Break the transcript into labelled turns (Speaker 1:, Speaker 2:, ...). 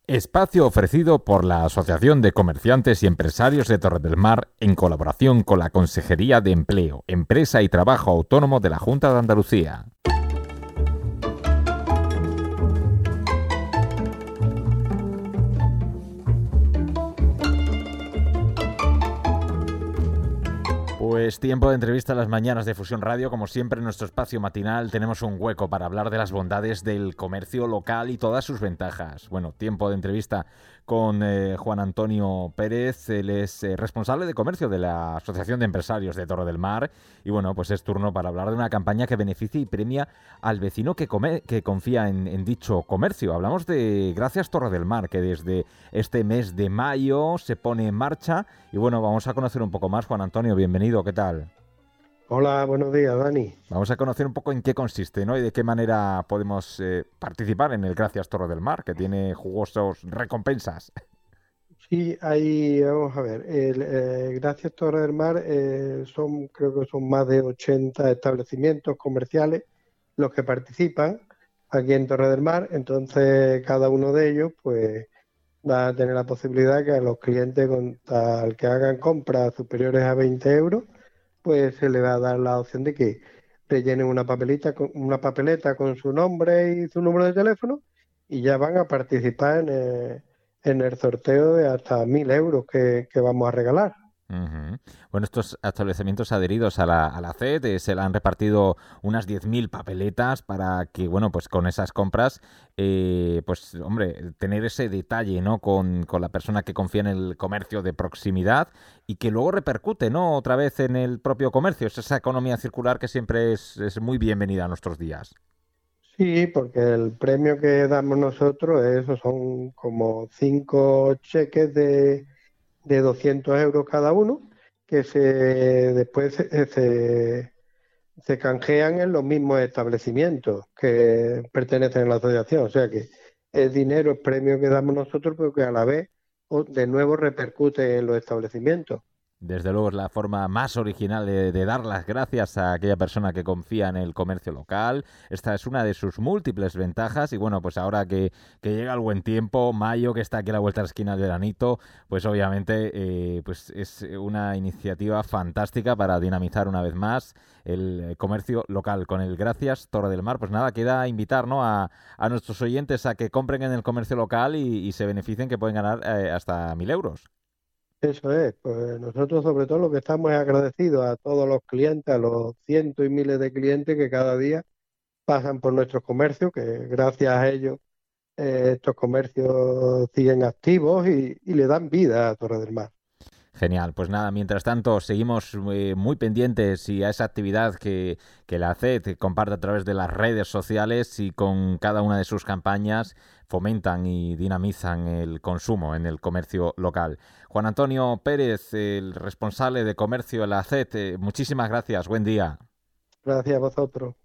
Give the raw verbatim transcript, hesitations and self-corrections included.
Speaker 1: Espacio ofrecido por la Asociación de Comerciantes y Empresarios de Torre del Mar en colaboración con la Consejería de Empleo, Empresa y Trabajo Autónomo de la Junta de Andalucía. Pues tiempo de entrevista a las mañanas de Fusión Radio. Como siempre en nuestro espacio matinal tenemos un hueco para hablar de las bondades del comercio local y todas sus ventajas. Bueno, tiempo de entrevista con eh, Juan Antonio Pérez. Él es eh, responsable de comercio de la Asociación de Empresarios de Torre del Mar. Y bueno, pues es turno para hablar de una campaña que beneficia y premia al vecino que, come, que confía en, en dicho comercio. Hablamos de Gracias Torre del Mar, que desde este mes de mayo se pone en marcha. Y bueno, vamos a conocer un poco más. Juan Antonio, bienvenido. ¿Qué tal?
Speaker 2: Hola, buenos días, Dani.
Speaker 1: Vamos a conocer un poco en qué consiste, ¿no? Y de qué manera podemos eh, participar en el Gracias Torre del Mar, que tiene jugosos recompensas.
Speaker 2: Sí, ahí vamos a ver. El, eh, Gracias Torre del Mar eh, son, creo que son más de ochenta establecimientos comerciales los que participan aquí en Torre del Mar. Entonces, cada uno de ellos, pues, va a tener la posibilidad que a los clientes con tal que hagan compras superiores a veinte euros, pues se le va a dar la opción de que rellenen una papelita, con, una papeleta con su nombre y su número de teléfono y ya van a participar en el, en el sorteo de hasta mil euros que, que vamos a regalar.
Speaker 1: Uh-huh. Bueno, estos establecimientos adheridos a la, a la C E T eh, se le han repartido unas diez mil papeletas para que, bueno, pues con esas compras, eh, pues, hombre, tener ese detalle, ¿no? Con, con la persona que confía en el comercio de proximidad y que luego repercute, ¿no? Otra vez en el propio comercio. Es esa economía circular que siempre es, es muy bienvenida a nuestros días.
Speaker 2: Sí, porque el premio que damos nosotros, eso son como cinco cheques de de doscientos euros cada uno, que se después se, se, se canjean en los mismos establecimientos que pertenecen a la asociación. O sea que el dinero, el premio que damos nosotros, pero que a la vez de nuevo repercute en los establecimientos.
Speaker 1: Desde luego es la forma más original de, de dar las gracias a aquella persona que confía en el comercio local. Esta es una de sus múltiples ventajas y bueno, pues ahora que, que llega el buen tiempo, mayo, que está aquí a la vuelta de la esquina del veranito, pues obviamente eh, pues es una iniciativa fantástica para dinamizar una vez más el comercio local. Con el Gracias Torre del Mar, pues nada, queda invitar, ¿no? a, a nuestros oyentes a que compren en el comercio local y, y se beneficien, que pueden ganar eh, hasta mil euros.
Speaker 2: Eso es, pues nosotros sobre todo lo que estamos es agradecidos a todos los clientes, a los cientos y miles de clientes que cada día pasan por nuestros comercios, que gracias a ellos eh, estos comercios siguen activos y, y le dan vida a Torre del Mar.
Speaker 1: Genial, pues nada, mientras tanto seguimos eh, muy pendientes y a esa actividad que, que la C E T comparte a través de las redes sociales y con cada una de sus campañas fomentan y dinamizan el consumo en el comercio local. Juan Antonio Pérez, el responsable de comercio de la C E T, muchísimas gracias, buen día.
Speaker 2: Gracias a vosotros.